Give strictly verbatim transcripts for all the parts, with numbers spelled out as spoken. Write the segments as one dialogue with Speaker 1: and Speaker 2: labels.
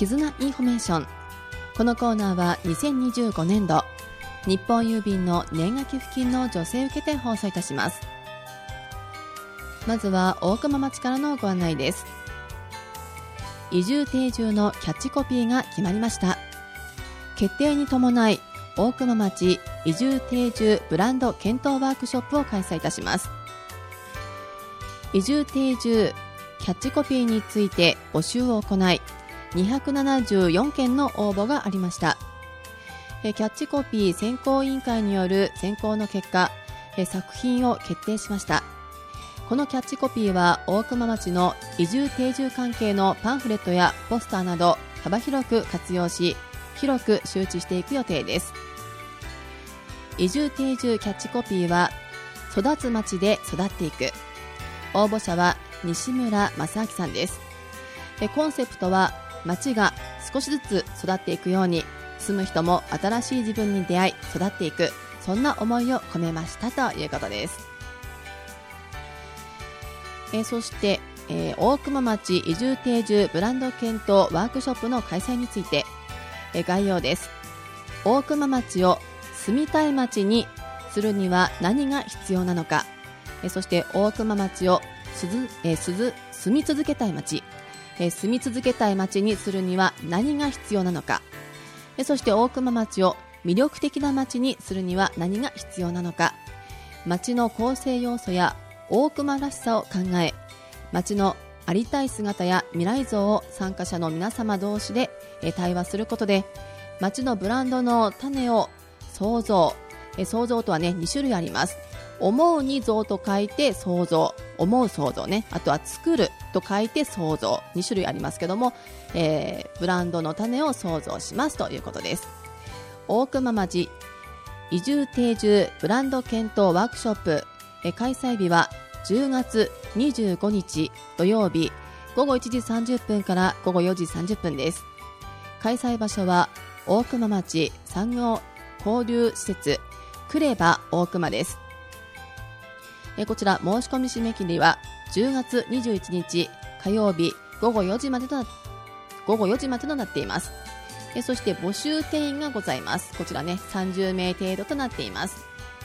Speaker 1: 絆インフォメーション。このコーナーはにせんにじゅうごねんど日本郵便の年賀寄付金の助成を受けて放送いたします。まずは大熊町からのご案内です。移住定住のキャッチコピーが決まりました。決定に伴い大熊町移住定住ブランド検討ワークショップを開催いたします。移住定住キャッチコピーについて募集を行い、にひゃくななじゅうよんけんの応募がありました。キャッチコピー選考委員会による選考の結果、作品を決定しました。このキャッチコピーは大熊町の移住定住関係のパンフレットやポスターなど幅広く活用し、広く周知していく予定です。移住定住キャッチコピーは、育つ町で育っていく。応募者は西村正明さんです。コンセプトは、町が少しずつ育っていくように、住む人も新しい自分に出会い育っていく、そんな思いを込めましたということです。えー、そして、えー、大熊町移住定住ブランド検討ワークショップの開催について、えー、概要です。大熊町を住みたい町にするには何が必要なのか、えー、そして大熊町をすず、えー、すず住み続けたい町、えー、住み続けたい町にするには何が必要なのか、えー、そして大熊町を魅力的な町にするには何が必要なのか、町の構成要素や大熊らしさを考え、町のありたい姿や未来像を参加者の皆様同士で対話することで、町のブランドの種を創造、創造とはねに種類あります。思うに像と書いて創造、思う創造ね、あとは作ると書いて創造、に種類ありますけども、えー、ブランドの種を創造しますということです。大熊町移住定住ブランド検討ワークショップ、え開催日はじゅうがつにじゅうごにち土曜日ごごいちじさんじゅっぷんからごごよじさんじゅっぷんです。開催場所は大熊町産業交流施設クレバ大熊です。えこちら申し込み締め切りはじゅうがつにじゅういちにち火曜日ごごよじまでとな午後よじまでとなっています。えそして募集定員がございます。こちらねさんじゅうめい程度となっています。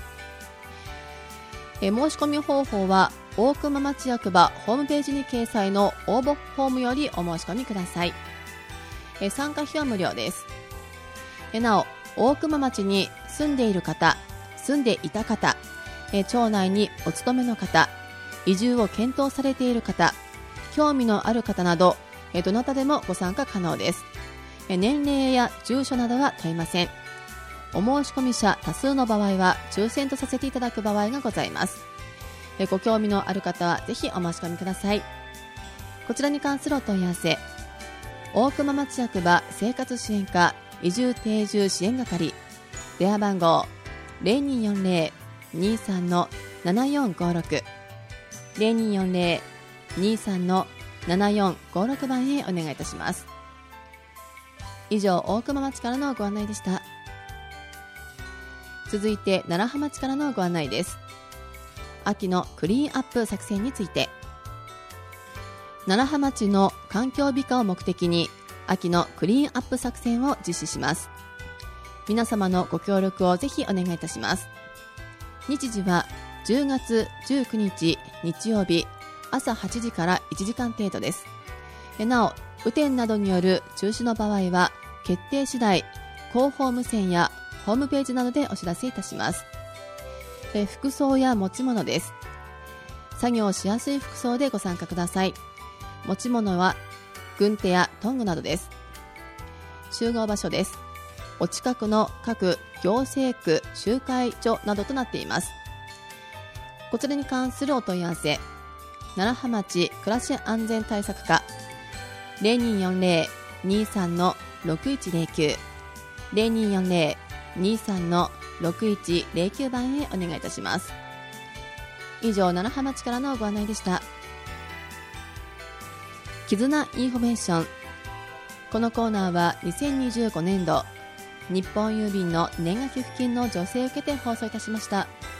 Speaker 1: え申し込み方法は大熊町役場ホームページに掲載の応募フォームよりお申し込みください。え参加費は無料です。えなお大熊町に住んでいる方、住んでいた方、え町内にお勤めの方、移住を検討されている方、興味のある方などえどなたでもご参加可能です。え年齢や住所などは問いません。お申し込み者多数の場合は抽選とさせていただく場合がございます。ご興味のある方はぜひお申し込みください。こちらに関するお問い合わせ、大熊町役場生活支援課移住定住支援係、電話番号 ゼロにーよんゼロ にーさん ななよんごろく ゼロにーよんゼロ にーさん ななよんごろく 番へお願いいたします。以上、大熊町からのご案内でした。続いて楢葉町からのご案内です。秋のクリーンアップ作戦について、楢葉町の環境美化を目的に秋のクリーンアップ作戦を実施します。皆様のご協力をぜひお願いいたします。日時はじゅうがつじゅうくにち日曜日朝はちじからいちじかん程度です。なお雨天などによる中止の場合は決定次第広報無線やホームページなどでお知らせいたします。え服装や持ち物です。作業しやすい服装でご参加ください。持ち物は軍手やトングなどです。集合場所です。お近くの各行政区集会所などとなっています。こちらに関するお問い合わせ、楢葉町暮らし安全対策課 ゼロにーよんゼロ にーさん ろくいちゼロきゅう ゼロにーよんゼロ にーさん ろくいちゼロきゅう 番へお願いいたします。以上、楢葉町からのご案内でした。絆インフォメーション。このコーナーはにせんにじゅうごねんど日本郵便の年賀寄付金の助成を受けて放送いたしました。